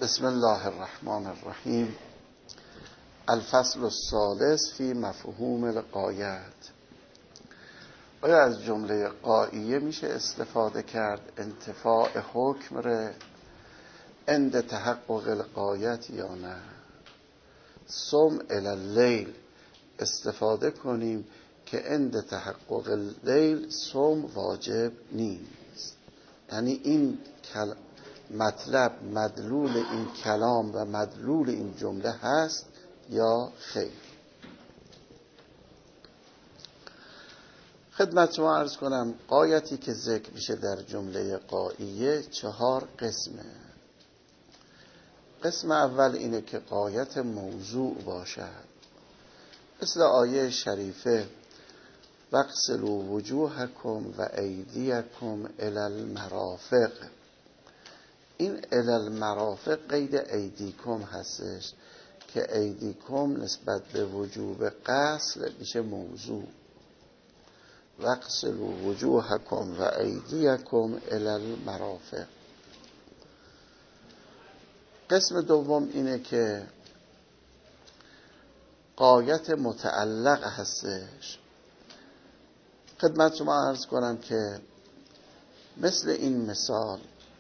بسم الله الرحمن الرحیم. الفصل الثالث فی مفهوم الغایت. آیا از جمله غایه میشه استفاده کرد انتفاع حکم ره عند تحقق الغایت یا نه؟ صم الی اللیل استفاده کنیم که عند تحقق اللیل صم واجب نیست. یعنی این مطلب مدلول این کلام و مدلول این جمله هست یا خیر؟ خدمت شما عرض کنم غایتی که ذکر میشه در جمله غایه 4 قسمه. قسم اول اینه که غایت موضوع باشد، مثل آیه شریفه واغسلوا وجوهکم و ایدیکم الی المرافق. این الی المرافق قید ایدیکم هستش که ایدیکم نسبت به وجوب غسل میشه موضوع. واغسلوا وجوهکم و ایدیکم الی المرافق. قسم دوم اینه که غایت متعلق هستش. خدمت شما عرض کنم که مثل این مثال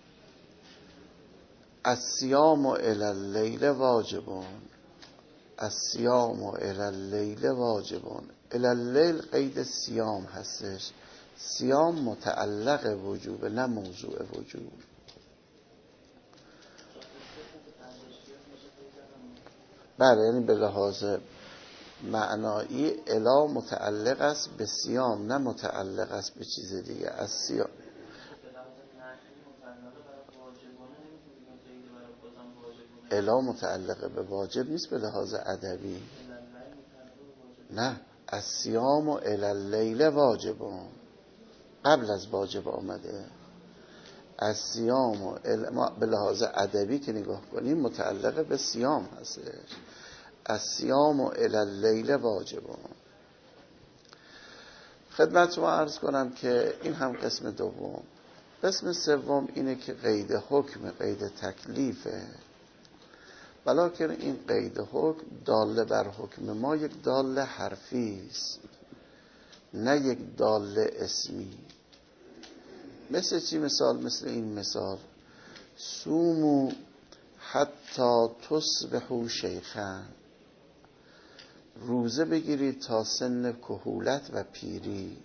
الصیام الی اللیل واجبون، الصیام الی اللیل واجبون. الی اللیل قید صیام هستش. صیام متعلق وجوب نه موضوع وجوب. بله، یعنی به لحاظ معنایی الی متعلق است به صیام نه متعلق است به چیز دیگه. از صیام الی متعلق به واجب نیست به لحاظ ادبی. نه، الصیام الی اللیل واجبون قبل از واجب آمده. الصیام به لحاظ ادبی که نگاه کنیم متعلق به صیام هستش. الصیام الی اللیل واجبون. خدمت شما عرض کنم که این هم قسم دوم. قسم سوم اینه که قید حکم، قید تکلیفه. ولکن این قید حکم داله بر حکم ما یک داله حرفی است نه یک داله اسمی. مثل چی مثال؟ مثل این مثال صوموا حتی تصبحوا شیخا. روزه بگیرید تا سن کهولت و پیری.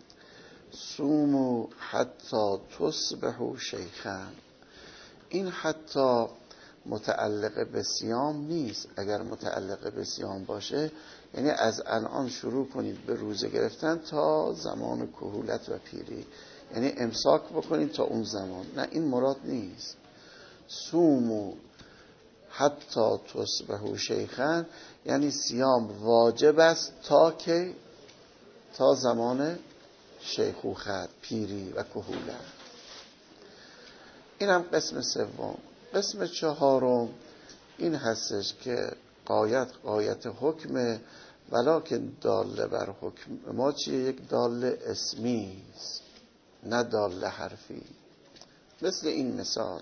صوموا حتی تصبحوا شیخا. این حتی متعلق به صیام نیست. اگر متعلق به صیام باشه یعنی از الان شروع کنید به روزه گرفتن تا زمان کهولت و پیری، یعنی امساک بکنید تا اون زمان. نه، این مراد نیست. صوموا حتی تصبحوا شیخا یعنی صیام واجب است تا که تا زمان شیخوخت، پیری و کهولت. این هم قسم سوم. قسم چهارم این هستش که غایت حکمه ولکن داله بر حکم ما چیه؟ یک داله اسمی است نه داله حرفی. مثل این مثال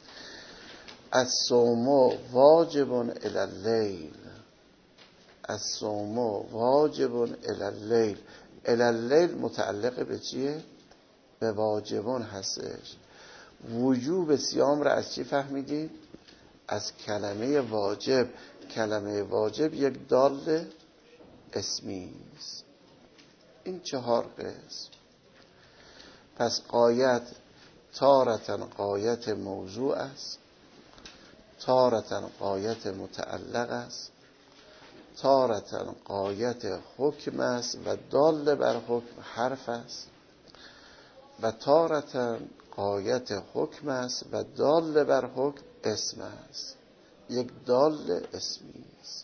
الصوم واجب الی اللیل. الصوم واجب الی اللیل. الی اللیل متعلق به چیه؟ به واجبون هستش. وجوب صیام را از چی فهمیدید؟ از کلمه واجب. کلمه واجب یک دال اسمی است. این 4 قسم. پس غایت تارةً غایت موضوع است، تارةً غایت متعلق است، تارةً غایت حکم است و دال بر حکم حرف است، و تارةً غایت حکم است و دال بر حکم اسم است. یک دال اسمی است.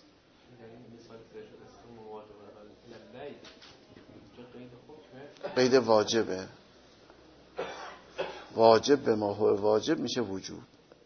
قید واجبه. واجب به ما هو واجب میشه وجوب.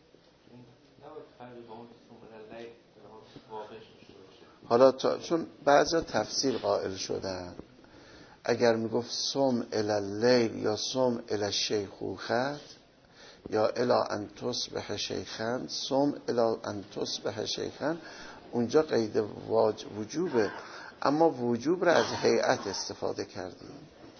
حالا چون بعضا تفسیر قائل شدن، اگر میگفت صم الی اللیل یا صم الی الشیخوخه یا الا ان تصبح شیخا، سم الا ان تصبح شیخا، اونجا قید وجوبه، اما وجوب را از هیئت استفاده کردیم.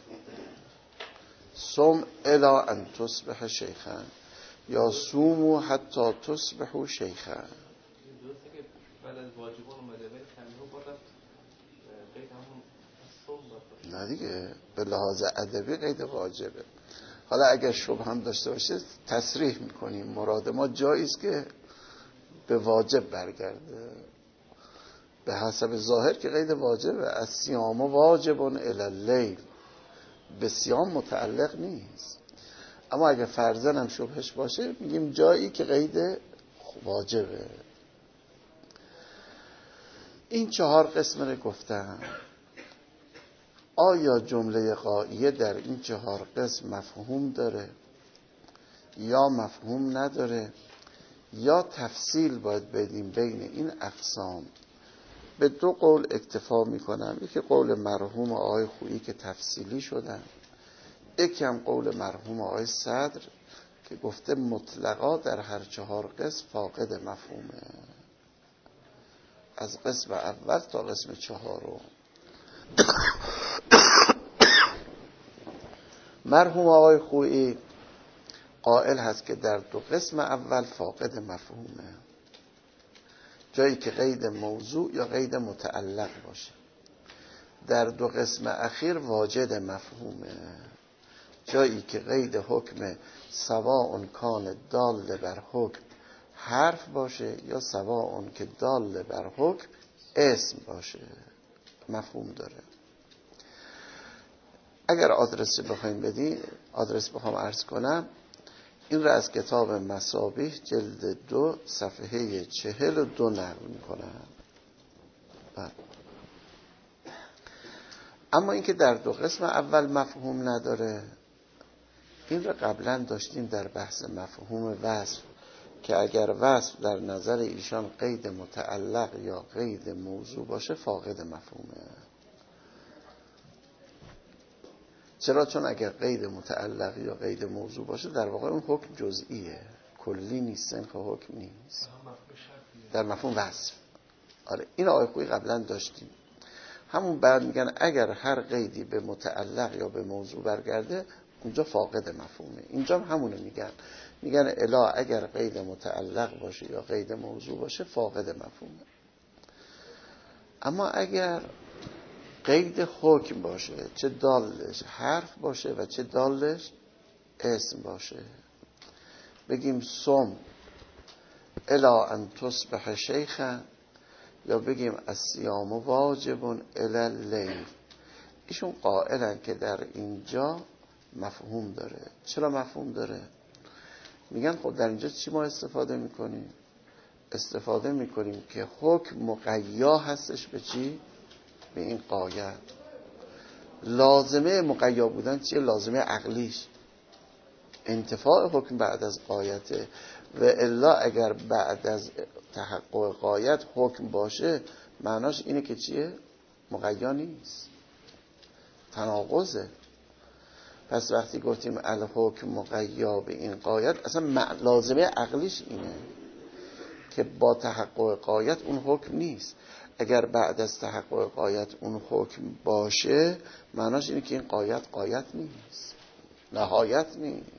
سم الا ان تصبح شیخا یا سومو حتی تصبحوا شیخا. درسته که بعد از واجبان اومده ولی کمی‌ها بازم قید همون سم باشه. نه دیگه، به لحاظ ادبی قید واجبه. حالا اگر شبه هم داشته باشه تصریح میکنیم مراد ما جایی است که به واجب برگرده. به حسب ظاهر که قید واجبه، از صیام واجبون الی اللیل، به صیام متعلق نیست. اما اگه فرضاً هم شبهش باشه میگیم جایی که قید واجبه. این 4 قسم رو گفتم. آیا جمله غائیه در این 4 قسم مفهوم داره یا مفهوم نداره، یا تفصیل باید بدیم بین این اقسام؟ به 2 قول اکتفا میکنم. یکی قول مرحوم آقای خویی که تفصیلی شدن، یکی هم قول مرحوم آقای صدر که گفته مطلقا در هر 4 قسم فاقد مفهومه، از قسم اول تا قسم 4. مرحوم آقای خویی قائل هست که در 2 قسم اول فاقد مفهومه، جایی که قید موضوع یا قید متعلق باشه. در 2 قسم اخیر واجد مفهومه، جایی که قید حکم سواء کان دال بر حکم حرف باشه یا سواء که دال بر حکم اسم باشه، مفهوم داره. اگر آدرس بخوایم بدیم، آدرس بخوام عرض کنم، این را از کتاب مصابیح جلد 2 صفحه 42 نقل میکنم. اما اینکه در 2 قسم اول مفهوم نداره، این را قبلا داشتیم در بحث مفهوم وصف که اگر وصف در نظر ایشان قید متعلق یا قید موضوع باشه فاقد مفهومه. چرا؟ چون اگر قید متعلق یا قید موضوع باشه در واقع اون حکم جزئیه، کلی نیست، سنخ حکم نیست. در مفهوم وصف. آره، این آقای خویی قبلا داشتیم. همون بعد میگن اگر هر قیدی به متعلق یا به موضوع برگرده اونجا فاقد مفهومه. اینجا هم همونو میگن الا اگر قید متعلق باشه یا قید موضوع باشه فاقد مفهومه. اما اگر قید حکم باشه، چه دالش حرف باشه و چه دالش اسم باشه، بگیم سم الا ان تصبح شیخا یا بگیم الصیام واجب الی اللیل، ایشون قائلن که در اینجا مفهوم داره. چرا مفهوم داره؟ میگن خب در اینجا چی ما استفاده میکنیم؟ استفاده میکنیم که حکم مقیا هستش به چی؟ به این قایت. لازمه مقیا بودن چیه؟ لازمه عقلیش انتفاع حکم بعد از قایته، و الا اگر بعد از تحقق قایت حکم باشه معناش اینه که چیه؟ مقیا نیست، تناقضه. پس وقتی گفتیم الحکم مقیا به این قایت، اصلا لازمه عقلیش اینه که با تحقق قایت اون حکم نیست. اگر بعد از تحقق قایت اون حکم باشه معناش اینه که این قایت نیست، نهایت نیست.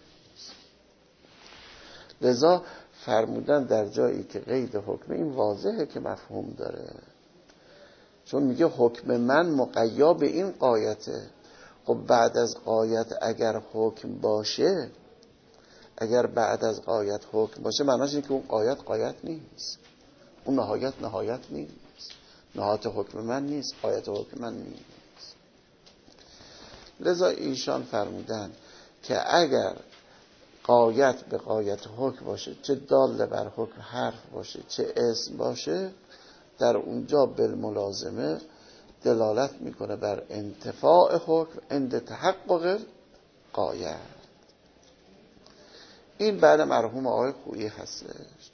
لذا فرمودن در جایی که قید حکم، این واضحه که مفهوم داره، چون میگه حکم من مقیا به این قایته. خب بعد از قایت اگر حکم باشه، اگر بعد از قایت حکم باشه معناش اینه که اون قایت نیست، اون نهایت نیست، نهایت حکم من نیست، قایت حکم من نیست. لذا ایشان فرمودن که اگر قایت به قایت حکم باشه، چه دال بر حکم حرف باشه چه اسم باشه، در اونجا بالملازمه دلالت میکنه بر انتفاع حکم عند تحقق قایت. این بعد مرحوم آقای خویی هستش.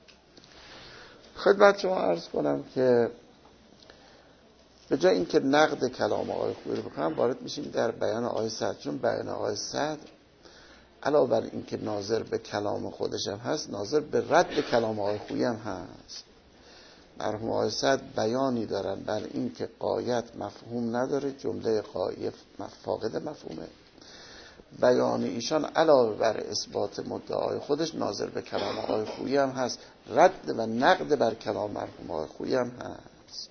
خدمت شما عرض کنم که به جای اینکه نقد کلام آقای خویی رو بکنم وارد میشیم در بیان آقای صدر، چون بیان آقای صدر علاوه بر این که ناظر به کلام خودش هم هست، ناظر به رد کلام آقای خویی هم هست. مرحوم آقای سعد بیانی دارن بر این که غایت مفهوم نداره، جمله غایه فاقد مفهومه. بیان ایشان علاوه بر اثبات مدعای خودش ناظر به کلام آقای خویی هم هست، رد و نقد بر کلام مرحوم آقای خویی هم هست.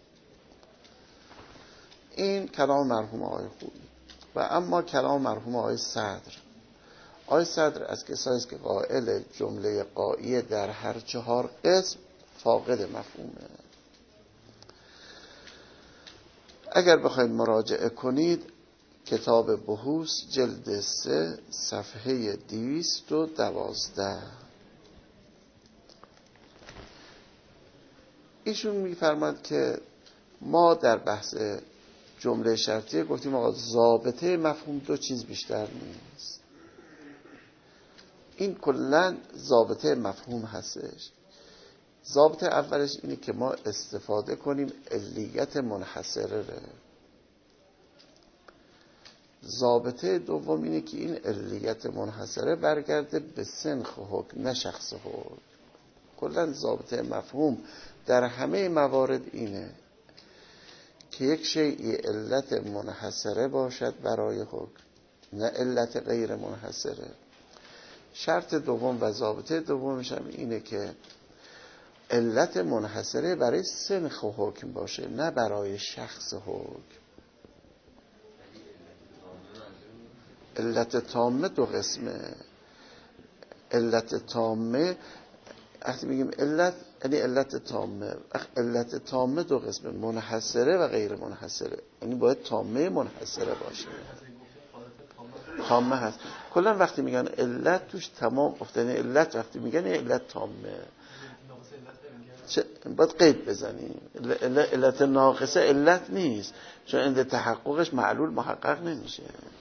این کلام مرحوم آقای خویی. و اما کلام مرحوم آقای صدر، آقای صدر از کسایی است که قائل جمله غایه در هر 4 قسم فاقد مفهومه. اگر بخواید مراجعه کنید کتاب بحوث جلد 3 صفحه 212، ایشون میفرماد که ما در بحث جمله شرطیه گفتیم آقا ضابطه مفهوم 2 چیز بیشتر نیست. این کلن ضابطه مفهوم هستش. ضابطه اولش اینه که ما استفاده کنیم علیت منحصره ره. ضابطه دوم اینه که این علیت منحصره برگرده به سنخ حکم نه شخص حکم. کلن ضابطه مفهوم در همه موارد اینه که یک شیء علت منحصره باشد برای حکم، نه علت غیر منحصره. شرط دوم و ضابطه دومش هم اینه که علت منحصره برای سنخ حکم باشه، نه برای شخص حکم. علت تامه 2 قسمه. علت تامه وقتی میگیم علت یعنی علت تامه. علت تامه 2 قسمه، منحصره و غیر منحصره. یعنی باید تامه منحصره باشه. تامه هست. کلا وقتی میگن علت توش تمام افتادن. علت وقتی میگن علت تامه باید قید بزنیم. علت ناقصه علت نیست، چون عند تحققش معلول محقق نمیشه.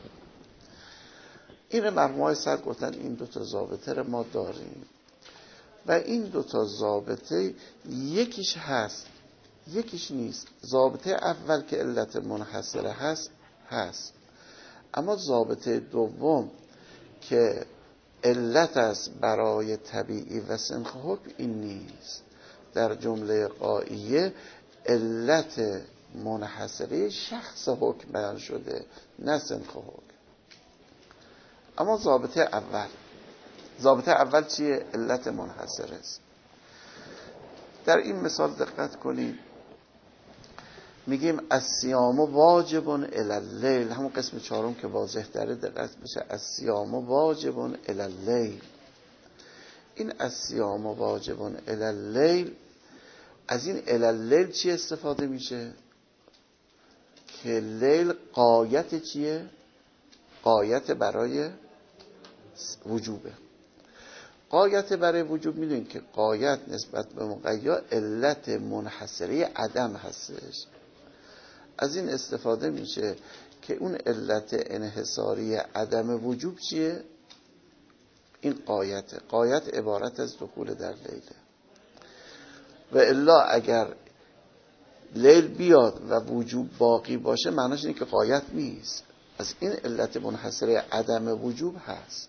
این مرحوم های صدر گفتن این 2 تا ضابطه رو ما داریم و این 2 تا ضابطه یکیش هست یکیش نیست. ضابطه اول که علت منحصره هست، اما ضابطه دوم که علت است برای طبیعی و سنخ حکم این نیست. در جمله غایه علت منحصره شخص حکم بیان شده، نه سنخ حکم. اما ضابطه اول چیه؟ علت منحصره است. در این مثال دقت کنید، میگیم الصیام واجب الی اللیل، همون قسم 4 که واضح داره دقت بشه. الصیام واجب الی اللیل. این الصیام واجب الی اللیل، از این الی اللیل چی استفاده میشه؟ که لیل غایت چیه؟ غایت برای وجوبه. غایت برای وجوب میدونید که غایت نسبت به مقید علت منحصره عدم هستش. از این استفاده میشه که اون علت انحصاری عدم وجوب چیه؟ این غایته. غایت عبارت از دخول در لیله. و الا اگر لیل بیاد و وجوب باقی باشه معناش اینه که غایت نیست. از این علت منحصره عدم وجوب هست.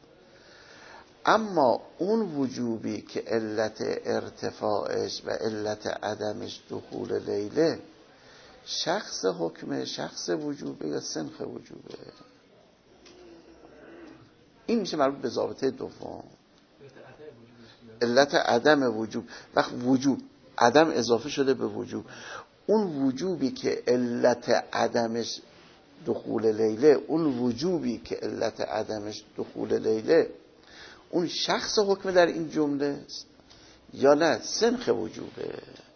اما اون وجوبی که علت ارتفاعش و علت عدمش دخول لیله، شخص حکمه، شخص وجوبه یا سنخ وجوبه، این میشه مربوط به ضابطه دوم. علت عدم وجوب. وقت وجوب عدم اضافه شده به وجوب، اون وجوبی که علت عدمش دخول لیله، اون وجوبی که علت عدمش دخول لیله، اون شخص حکم در این جمله است یا نه سنخ وجوبه.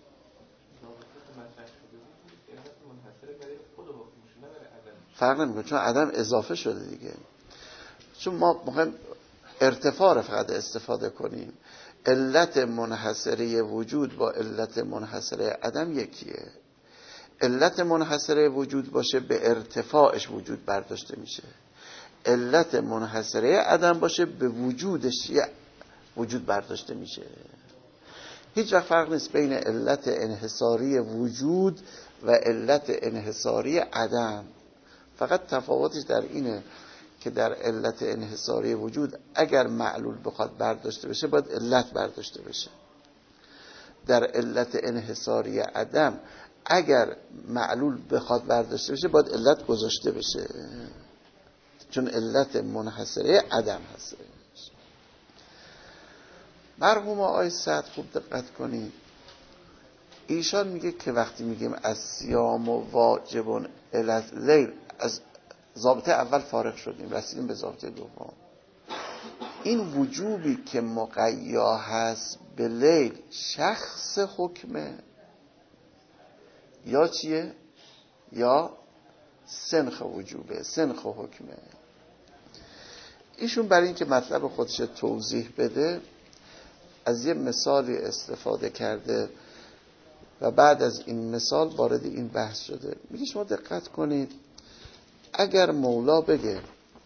فرق نمیکنه چون عدم اضافه شده دیگه. چون ما میخوایم ارتفاع رو فقط استفاده کنیم. علت منحصره وجود با علت منحصره عدم یکیه. علت منحصره وجود باشه به ارتفاعش وجود برداشته میشه. علت منحصره عدم باشه به وجودش وجود برداشته میشه. هیچ وقت فرق نیست بین علت انحصاری وجود و علت انحصاری عدم. فقط تفاوتش در اینه که در علت انحصاری وجود اگر معلول بخواد برداشته بشه باید علت برداشته بشه، در علت انحصاری عدم اگر معلول بخواد برداشته بشه باید علت گذاشته بشه، چون علت منحصره عدم هست. مرحوم آقای سعد خوب دقت کنید، ایشان میگه که وقتی میگیم از صیام و واجب الیل، از ضابطه اول فارغ شدیم رسیدیم به ضابطه دوم. این وجوبی که مقیا هست به لیل شخص حکمه یا چیه؟ یا سنخ وجوبه، سنخ حکمه. ایشون برای اینکه مطلب خودش توضیح بده از یه مثالی استفاده کرده و بعد از این مثال وارد این بحث شده. میگه شما دقت کنید، اگر مولا بگه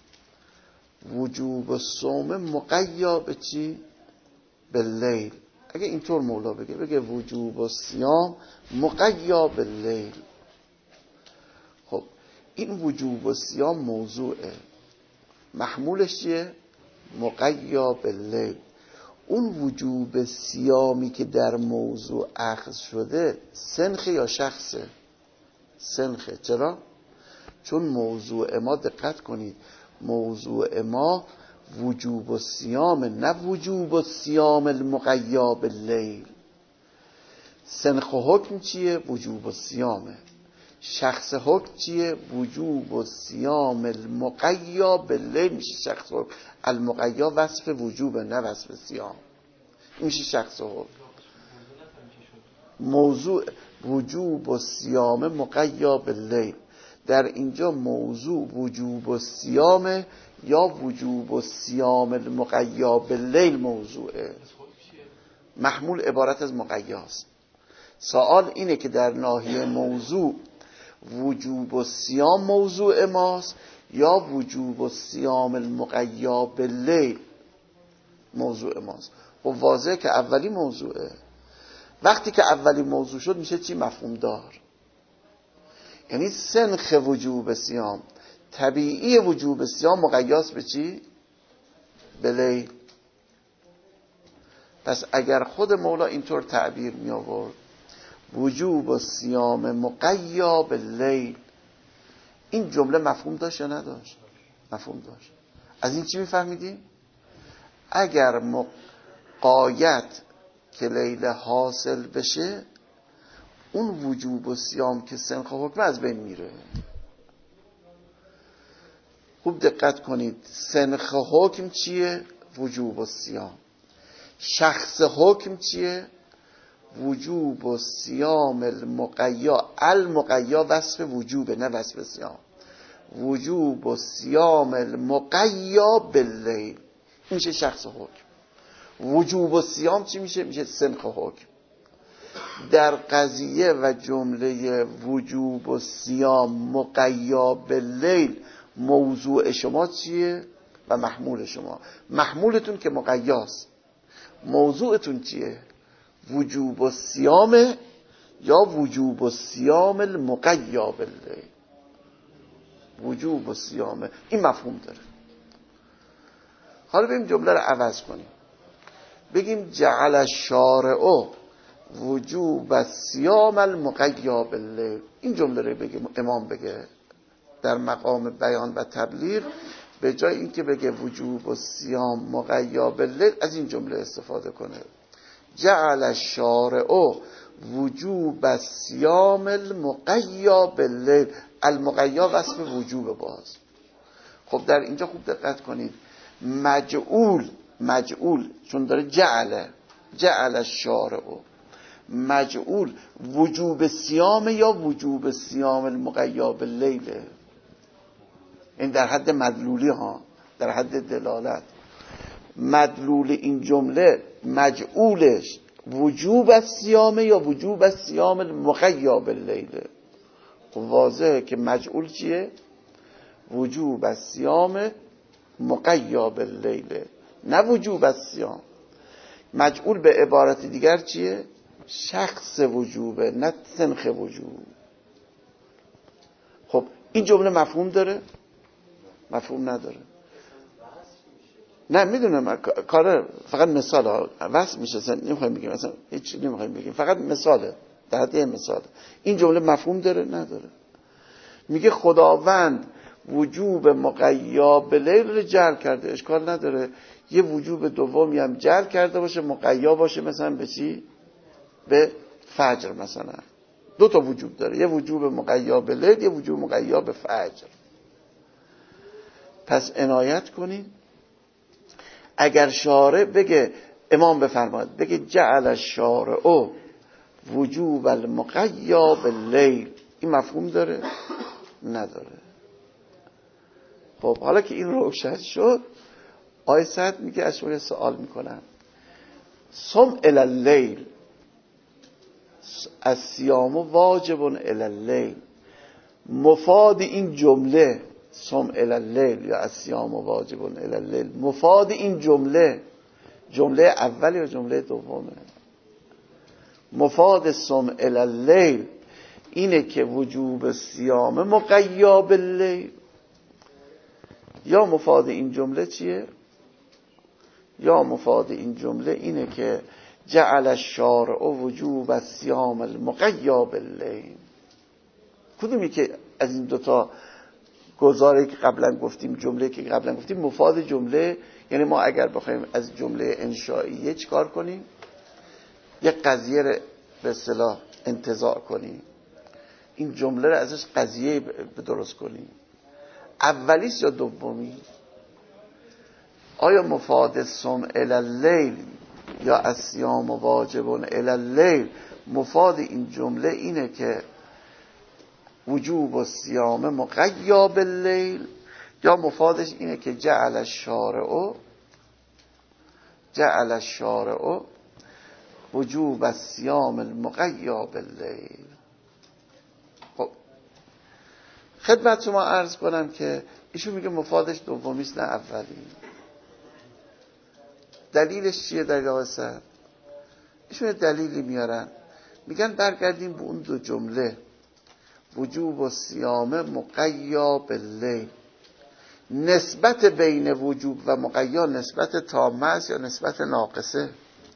وجوب الصوم مقیا به چی؟ به لیل، اگه اینطور مولا بگه وجوب الصیام مقیا به لیل، خب این وجوب الصیام موضوعه، محمولش چیه؟ مقیا به لیل. اون وجوب صیامی که در موضوع اخذ شده سنخه یا شخصه؟ سنخه. چرا؟ چون موضوع ما، دقت کنید، موضوع ما وجوب الصیام نه وجوب الصیام المقیا باللیل. سنخ حکم چیه؟ وجوب الصیامه. شخص حکم چیه؟ وجوب الصیام المقیا باللیل میشه شخص حکم. المقیا وصف وجوبه نه وصف صیام، میشه شخص حکم. موضوع وجوب الصیام مقیا باللیل، در اینجا موضوع وجوب الصیام یا وجوب الصیام المقیا باللیل موضوعه، محمول عبارت از مقیاست. سوال اینه که در ناحیه موضوع وجوب الصیام موضوع ماست یا وجوب الصیام المقیا باللیل موضوع ماست. خب واضحه که اولی موضوعه. وقتی که اولی موضوع شد میشه چی؟ مفهوم دار. یعنی سنخ وجوب صیام، طبیعی وجوب صیام مقیاس به چی؟ به لیل. پس اگر خود مولا اینطور تعبیر می آورد وجوب صیام مقیا به لیل، این جمله مفهوم داشت یا نداشت؟ مفهوم داشت. از این چی میفهمیدیم؟ اگر قایت که لیل حاصل بشه اون وجوب و صیام که سنخ حکم از بین میره. خوب دقت کنید، سنخ حکم چیه؟ وجوب و صیام. شخص حکم چیه؟ وجوب و صیام المقیا. المقیا وصف وجوبه نه وصف صیام. وجوب و صیام المقیا باللیل میشه شخص حکم. وجوب و صیام چی میشه؟ میشه سنخ حکم. در قضیه و جمله وجوب و صیام مقیا باللیل موضوع شما چیه و محمول شما؟ محمولتون که مقیاست، موضوعتون چیه؟ وجوب و صیام یا وجوب و صیام المقیا باللیل. وجوب و صیام این مفهوم داره. حالا بریم جمله رو عوض کنیم، بگیم جعل الشارع وجوب الصیام المقیا باللیل. این جمله رو بگیم امام بگه در مقام بیان و تبلیغ، به جای اینکه بگه وجوب الصیام مقیا باللیل از این جمله استفاده کنه، جعل الشارع وجوب الصیام المقیا باللیل. المقیا وصف وجوب باز. خب در اینجا خوب دقت کنید، مجعول چون داره جعل الشارع، مجعول وجوب صیام یا وجوب صیام المقیا باللیل. این در حد مدلولی ها، در حد دلالت. مدلول این جمله مجعولش وجوب الصیام یا وجوب الصیام المقیا باللیل. واضحه که مجعول چیه؟ وجوب الصیام مقیا باللیل نه وجوب الصیام. مجعول به عبارت دیگر چیه؟ شخص وجوبه نه سنخ وجوب. خب این جمله مفهوم داره؟ مفهوم نداره. نه میدونم کار فقط مثال ها وصل میشه، اصلا نمیخوایم بگیم، اصلا هیچ نمیخوایم بگیم، فقط مثاله، در حد مثال. این جمله مفهوم داره نداره؟ میگه خداوند وجوب مقیا به لیل رو جعل کرده، اشکال نداره یه وجوب دومی هم جعل کرده باشه مقیا باشه، مثلا به چی؟ به فجر مثلا. دو تا وجوب داره، یه وجوب مقیا به لیل، یه وجوب مقیا به فجر. پس عنایت کنین اگر شارع بگه، امام بفرماید بگه جعل الشارع وجوب المقیا باللیل، این مفهوم داره نداره؟ خب حالا که این روشن شد، آیه سعد میگه از شما سوال میکنم، صم الی اللیل الصیام واجب الی اللیل، مفاد این جمله صم الی اللیل یا الصیام واجب الی اللیل، مفاد این جمله اولی یا جمله دومه؟ مفاد صم الی اللیل اینه که وجوب صیام مقیا باللیل، یا مفاد این جمله چیه؟ یا مفاد این جمله اینه که جعل الشارع وجوب الصیام المقیا باللیل. کدومی که از این دوتا گزاره که قبلا گفتیم، جمله که قبلا گفتیم مفاد جمله؟ یعنی ما اگر بخوایم از جمله انشائیه چیکار کنیم؟ یک قضیه رو به اصطلاح انتزاع کنیم، این جمله رو ازش قضیه درست کنیم، اولیست یا دومی؟ آیا مفاد صم الی اللیل یا الصیام واجب الی اللیل، مفاد این جمله اینه که وجوب الصیام مقیا باللیل، یا مفادش اینه که جعل الشارع وجوب الصیام المقیا باللیل؟ خب خدمت شما عرض کنم که ایشون میگه مفادش دومیست نه اولی. دلیلش چیه در آسد؟ ایشون دلیلی میارن، میگن برگردیم به اون دو جمله، وجوب و صیام مقیا باللیل، نسبت بین وجوب و مقیا نسبت تامه است یا نسبت ناقصه؟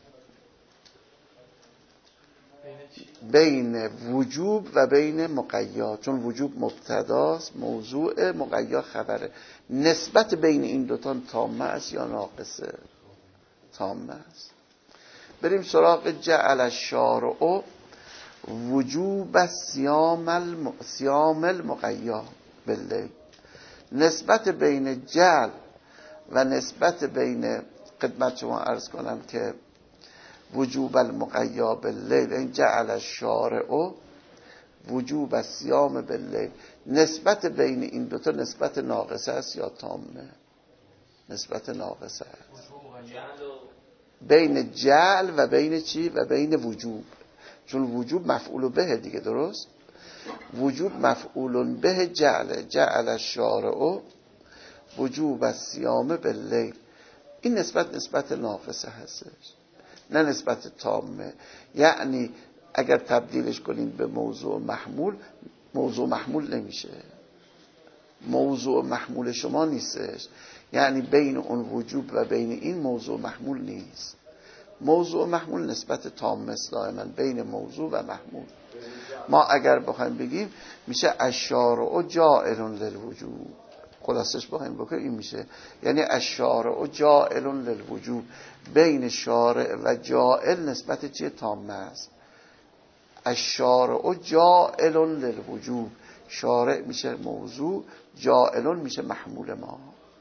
بین وجوب و بین مقیا، چون وجوب مبتداست، موضوع، مقیا خبره. نسبت بین این دوتا تامه است یا ناقصه؟ تامه است. بریم سراغ جعل الشارع وجوب صیام المقیا باللیل. نسبت بین جعل و نسبت بین، خدمت شما عرض کنم که وجوب المقیا باللیل، این جعل الشارع وجوب الصیام باللیل، نسبت بین این دوتا نسبت ناقصه است یا تامه؟ نسبت ناقصه است. بین جعل و بین چی؟ و بین وجوب، چون وجوب مفعول به دیگه، درست؟ وجوب مفعول به جعل الشارع وجوب الصیام باللیل، این نسبت ناقصه هستش نه نسبت تامه. یعنی اگر تبدیلش کنیم به موضوع محمول نمیشه، موضوع محمول شما نیستش، یعنی بین اون وجوب و بین این موضوع محمول نیست. موضوع محمول نسبت تام دائما بین موضوع و محمول. ما اگر بخوایم بگیم میشه الشارع جائل للوجوب، خلاصش بخوایم بکنیم این میشه، یعنی الشارع جائل للوجوب، بین شارع و جائل نسبت چیه؟ تامه است. الشارع جائل للوجوب، شارع میشه موضوع، جائل میشه محمول ما.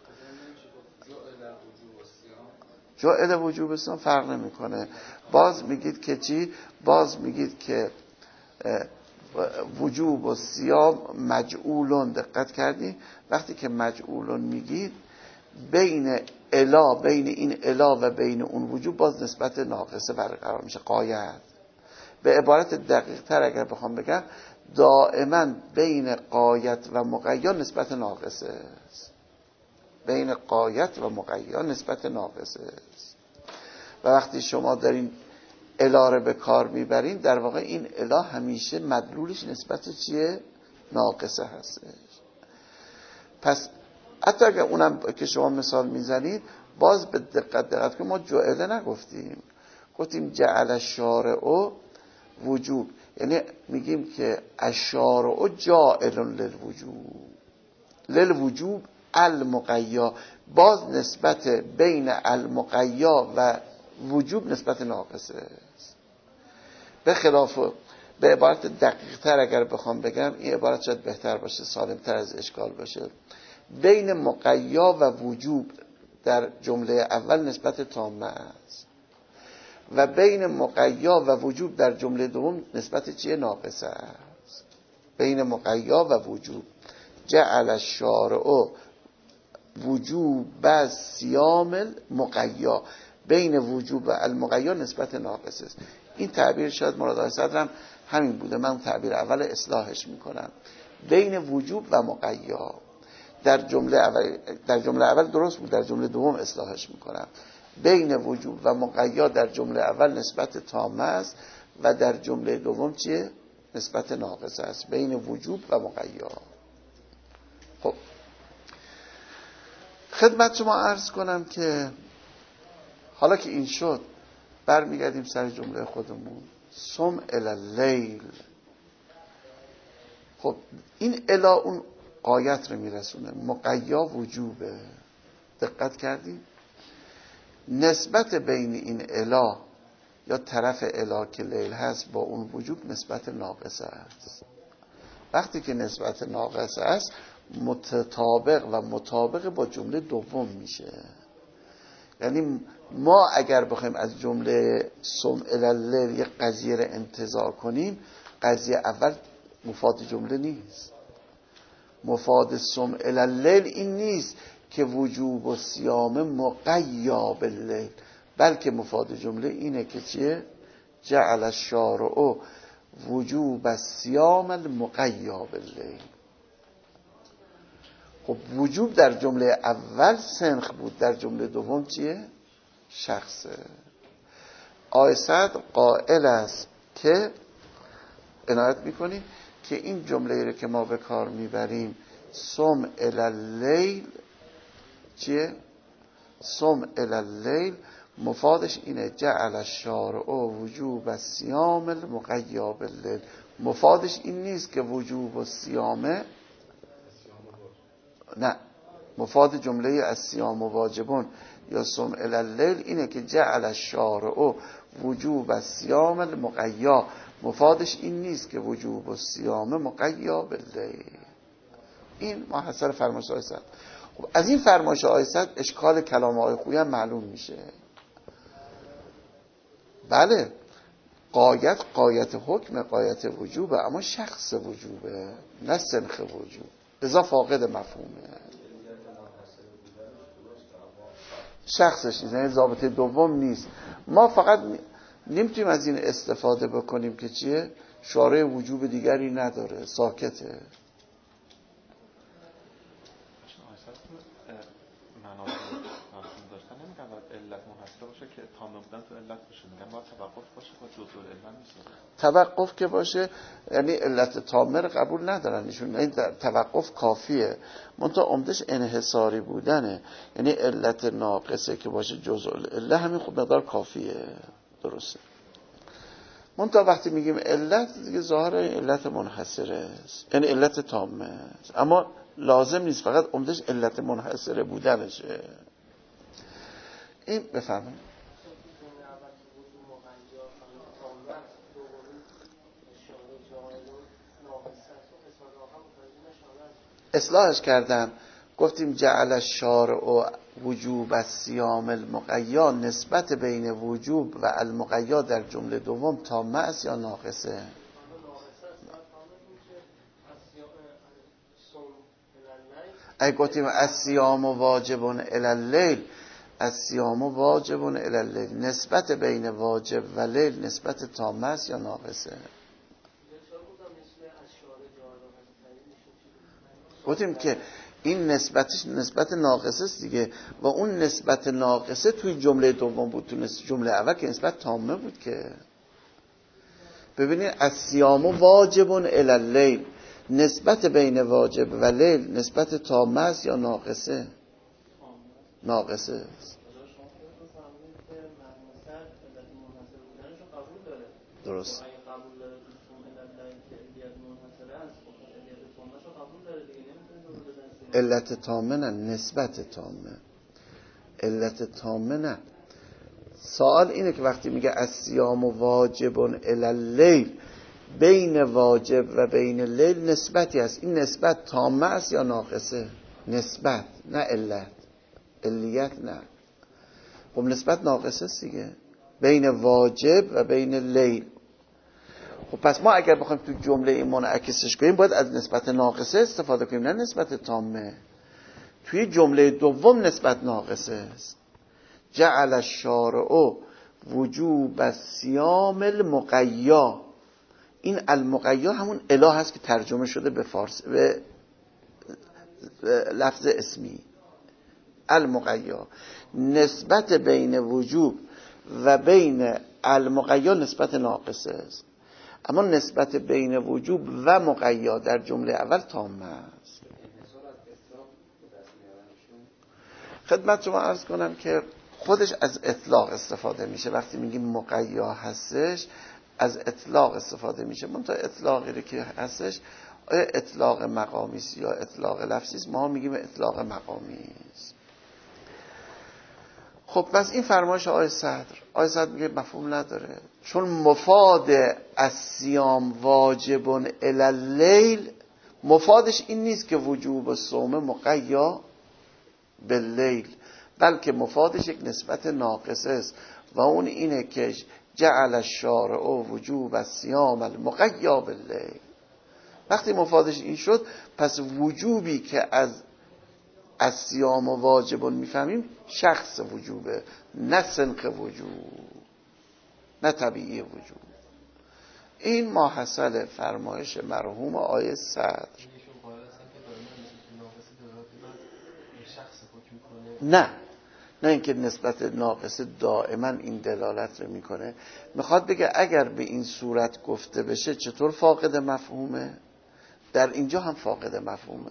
جائل وجوب الصیام فرق نمیکنه. باز میگید که چی؟ باز میگید که وجوب و صیام مجعولون. دقت کردی؟ وقتی که مجعولون میگید بین این الا و بین اون وجوب باز نسبت ناقصه برقرار میشه، قایت. به عبارت دقیق تر اگر بخوام بگم، دائما بین قایت و مقیا نسبت ناقصه است. بین قایت و مقیا نسبت ناقصه است. و وقتی شما دارین الا رو به کار میبرین، در واقع این الا همیشه مدلولش نسبت چیه؟ ناقصه هستش. پس حتی اگر اونم که شما مثال میزنید، باز به دقت که ما جعله نگفتیم، گفتیم جعل الشارع وجوب، یعنی میگیم که الشارع جاعل للوجوب المقیا، باز نسبت بین المقیا و وجوب نسبت ناقصه است. به خلاف به عبارت دقیق تر اگر بخوام بگم، این عبارت شاید بهتر باشه، سالم تر از اشکال باشه، بین مقیا و وجوب در جمله اول نسبت تامه است و بین مقیا و وجوب در جمله دوم نسبت چیه؟ ناقصه است. بین مقیا و وجوب جعل الشارع وجوب صیام المقیا، بین وجوب و المقیا نسبت ناقصه است. این تعبیر شاید مراد آقای صدرم همین بوده، من تعبیر اول اصلاحش میکنم. بین وجوب و مقیا در جمله اول درست بود، در جمله دوم اصلاحش میکنم. بین وجوب و مقیا در جمله اول نسبت تامه است و در جمله دوم چیه؟ نسبت ناقصه است. بین وجوب و مقیا. خب خدمت شما عرض کنم که حالا که این شد، برمیگردیم سر جمله خودمون. صم الی اللیل. خب این الا اون غایت رو میرسونه، مقیا وجوبه. دقت کردیم؟ نسبت بین این الا یا طرف الا که لیل هست با اون وجوب نسبت ناقصه است. وقتی که نسبت ناقصه است متطابق و مطابق با جمله دوم میشه. یعنی ما اگر بخوایم از جمله صم الی اللیل یک قضیه رو انتزاع کنیم، قضیه اول مفاد جمله نیست. مفاد صم الی اللیل این نیست که وجوب و صیام مقیا باللیل، بلکه مفاد جمله اینه که چیه؟ جعل الشارع وجوب الصیام المقیا باللیل. خب وجوب در جمله اول سنخ بود، در جمله دوم چیه؟ شخصه. آیه صدر قائل است که عنایت میکنیم که این جمله رو که ما به کار میبریم صم الی اللیل چیه؟ صم الی اللیل مفادش اینه جعل الشارع وجوب الصیام المقیا باللیل. مفادش این نیست که وجوب و صیامه، نه، مفاد جمله الصیام واجبون یا صم الی اللیل اینه که جعل الشارع وجوب الصیام المقیا. مفادش این نیست که وجوب الصیام مقیا باللیل. این محصل فرمایش آیه صدر. خب از این فرمایش آیه صدر اشکال کلام آیه خویی هم معلوم میشه. بله، قایت حکم، قایت وجوبه، اما شخص وجوبه نه سنخ وجوب، لذا فاقد مفهومه. شخصش نیست، یعنی ضابطه دوم نیست. ما فقط نمیتونیم از این استفاده بکنیم که چیه؟ شارع وجوب دیگری نداره، ساکته. که تام بودن تو علت باشه، میگن باید توقف باشه با جزء العلت نیست. توقف که باشه یعنی علت تامه رو قبول ندارن ایشون، این توقف کافیه. منتها عمدش انحصاری بودنه، یعنی علت ناقصه که باشه جزء العلت همین خود مقدار کافیه. درسته. منتها وقتی میگیم علت دیگه ظاهر علت منحصره است، یعنی علت تامه است، اما لازم نیست، فقط عمدش علت منحصره بودنشه. این بفهمید اصلاحش کردم، گفتیم جعل الشارع وجوب الصیام المقیا، نسبت بین وجوب و المقیا در جمله دوم تامه است یا ناقصه؟ اگه گفتیم الصیام واجب الی اللیل، الصیام واجب الی اللیل، نسبت بین واجب و لیل نسبت تامه است یا ناقصه؟ گفتیم که این نسبتش نسبت ناقصه است دیگه، و اون نسبت ناقصه توی جمله دوم بود، تو جمله اول که نسبت تامه بود. که ببینید الصیام واجب الی اللیل، نسبت بین واجب و لیل نسبت تامه است یا ناقصه؟ ناقصه است. درست. علت تامه نه، نسبت تامه. علت تامه نه. سوال اینه که وقتی میگه الصیام واجب الی اللیل، بین واجب و بین لیل نسبتی هست. این نسبت تامه است یا ناقصه؟ نسبت، نه علت. علیت نه. خب نسبت ناقصه است دیگه، بین واجب و بین لیل. خب پس ما اگر بخوایم تو جمله این منعکسش کنیم باید از نسبت ناقصه استفاده کنیم، نه نسبت تامه. توی جمله دوم نسبت ناقصه است. جعل الشارع وجوب الصیام المقیا. این المقیا همون اله هست که ترجمه شده به فارسی به لفظ اسمی المقیا. نسبت بین وجوب و بین المقیا نسبت ناقصه است، اما نسبت بین وجوب و مقیا در جمله اول تامه است. خدمت شما عرض کنم که خودش از اطلاق استفاده میشه. وقتی میگیم مقیا هستش از اطلاق استفاده میشه. منتها اطلاقی که هستش آیا اطلاق مقامی است یا اطلاق لفظی است؟ ما میگیم اطلاق مقامی است. خب پس این فرمایش آیه صدر میگه مفهوم نداره، چون مفاد الصیام واجب الی اللیل مفادش این نیست که وجوب الصوم مقیا باللیل، بلکه مفادش یک نسبت ناقصه است و اون اینه که جعل الشارع وجوب الصیام المقیا باللیل. وقتی مفادش این شد پس وجوبی که از صیام و واجب میفهمیم شخص وجوبه، نه سنخ وجوب، نه طبیعی وجوب. این ماحصل فرمایش مرحوم آیه صدر. نه اینکه نسبت ناقصه دائما این دلالت رو میکنه. میخواد بگه اگر به این صورت گفته بشه چطور فاقد مفهومه؟ در اینجا هم فاقد مفهومه.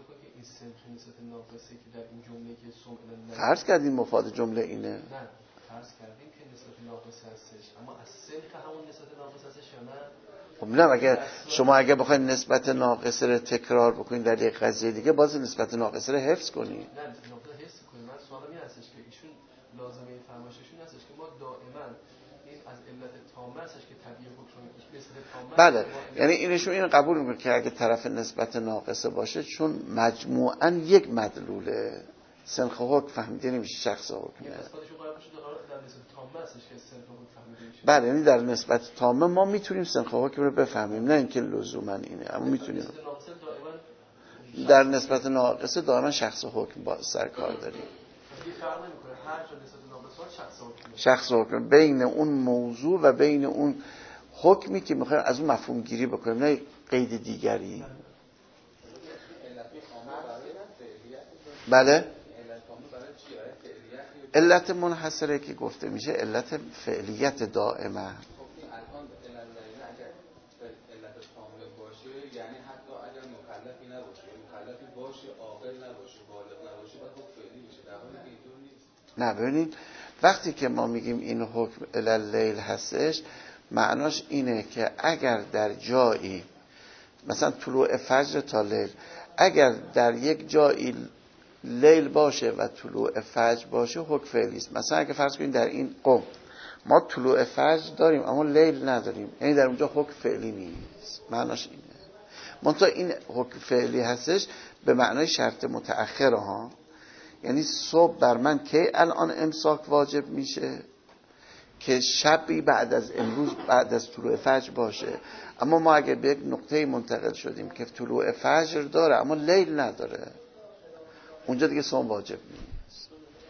فرض کردیم مفاد جمله اینه. نه فرض کردیم که نسبت ناقصه هستش، اما از سنخ همون نسبت ناقصه هستش یا نه؟ خب نه، اگر شما بخواید نسبت ناقصه رو تکرار بکنید در یک قضیه دیگه باز نسبت ناقصه رو حفظ کنید. نه ناقصه حفظ کنید. من سوالم این هستش که ایشون لازمه فرمایششون هستش که ما دائما این از علت تامه هستش که طبیعی حکم نسبت تامه. بله یعنی اینشون اینو قبول میکنه که اگه طرف نسبت ناقصه باشه چون مجموعاً یک مدلوله، سنخ حکم فهمیده نمیشه، شخص حکمه. بله یعنی در نسبت تامه ما میتونیم سنخ حکم رو بفهمیم، نه اینکه لزوما اینه، اما میتونیم. در نسبت ناقصه دائما شخص حکم با سر کار داریم. شخص حکم بین اون موضوع و بین اون حکمی که میخوایم از اون مفهوم گیری بکنیم، نه قید دیگری. بله علت منحصره که گفته میشه علت فعلیت دائمه. الان اگر علت کامل باشه یعنی حتی اگر مکلفی نباشه، مکلفی باشه، عاقل نباشه، بالغ نباشه، باید حکم فعلی بشه، در حالی که اینطور نیست. نه ببینید وقتی که ما میگیم این حکم الی اللیل هستش معناش اینه که اگر در جایی مثلا طلوع فجر تا لیل، اگر در یک جایی لیل باشه و طلوع فجر باشه حکم فعلی است. مثلا اگه فرض کنید در این قوم ما طلوع فجر داریم اما لیل نداریم، یعنی در اونجا حکم فعلی نیست. معناش اینه. منتها این حکم فعلی هستش به معنای شرط متأخره ها، یعنی صبح بر من که الان امساک واجب میشه که شبی بعد از امروز بعد از طلوع فجر باشه. اما ما اگه به یک نقطه منتقل شدیم که طلوع فجر داره اما لیل نداره، اونجا دیگه صوم واجب نیست.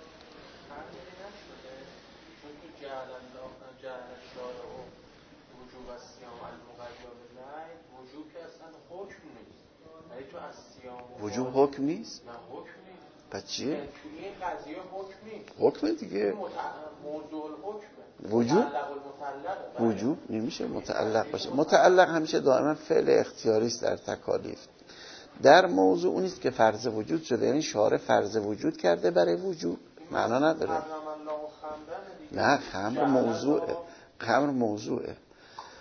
وجوب حکم نیست؟ نه حکم نیست. پس چیه؟ توی این قضیه حکم نیست. حکم دیگه. موضوع الحکم. وجوب؟ وجوب نمیشه متعلق باشه. متعلق همیشه دائما فعل اختیاری است در تکالیف. در موضوع اونیست که فرض وجود شده، یعنی شارع فرض وجود کرده برای وجوب، معنا نداره. نه خمر موضوعه.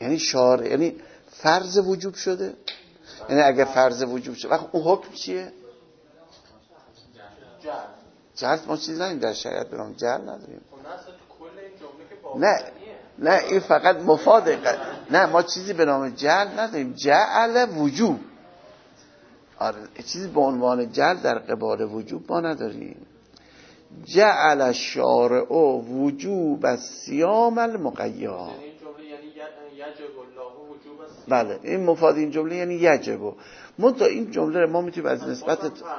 یعنی شارع، یعنی فرض وجوب شده. یعنی اگه فرض وجوب شده وقت اون حکم چیه؟ جهل. ما چیزی نداریم در شریعت به نام جهل نداریم. نه این فقط مفاد. نه ما چیزی به نام جهل نداریم. جعل وجوب، آره چیزی به عنوان جهل در قبال وجوب ما نداریم. جعل الشارع وجوب الصيام المقید. بله این مفاد این جمله یعنی یجب. منتها این جمله ما میتونیم از نسبت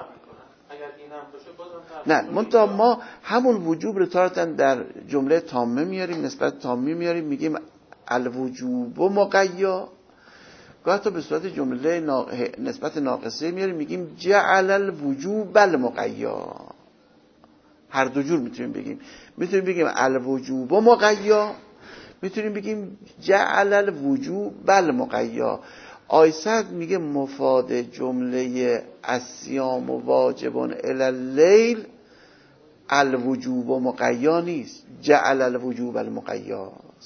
نه منتها ما همون وجوب رو تارتن در جمله تامه میاریم، نسبت تامه میاریم، میگیم الوجوب مقید. گاهی تا به صورت جمله نسبت ناقصه میاریم، میگیم جعل الوجوب المقید. هر دو جور میتونیم بگیم. میتونیم بگیم الوجوب مقید، میتونیم بگیم جعل الوجوب المقید. آیسد میگه مفاد جمله الصیام واجب الی اللیل الوجوب مقید نیست، جعل الوجوب المقید.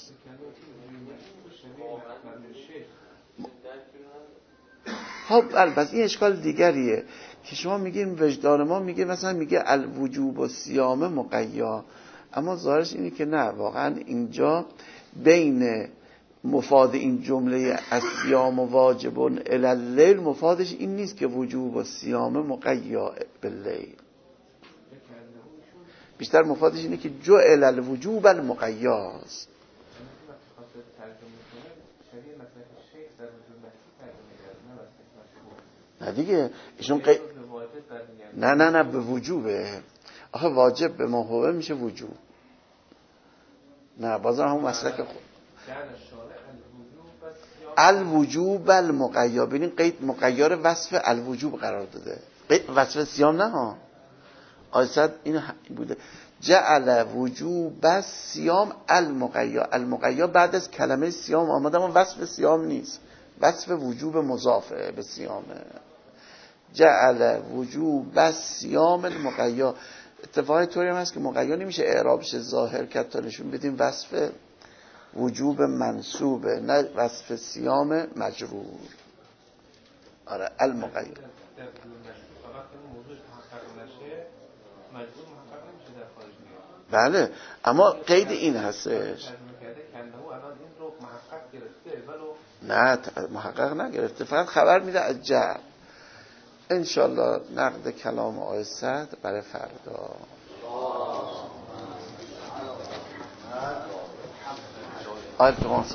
خب البته این اشکال دیگریه که شما میگین وجدان ما میگه مثلا میگه الوجوب و صیام مقید، اما ظاهرش اینه که نه، واقعا اینجا بین مفاد این جمله الصیام واجب الی اللیل مفادش این نیست که وجوب و صیام مقید باللیل. بیشتر مفادش اینه که جعل الوجوب المقید. نه دیگه ایشون نه به وجوبه. آخه واجب به محوه میشه وجوب. نه بازم همون مسئله که الوجوب المقید. ببین قید مقید وصف الوجوب قرار داده، قید وصف صیام نه ها. آیت این بوده جعل وجوب الصیام المقید. المقید بعد از کلمه صیام آمده اما وصف صیام نیست، وصف وجوب مضافه به صیامه. جعل وجوب الصیام المقید. اتفاقی طوری هم هست که مقید نمیشه اعرابش ظاهر کرد تا نشون بدیم وصف وجوب منصوبه، نه وصف صیام مجرور. آره المقید. بله اما قید این هستش. نه محقق نگرفته، فقط خبر میده از جعل. انشالله نقد کلام آیه صد برای فردا. آیه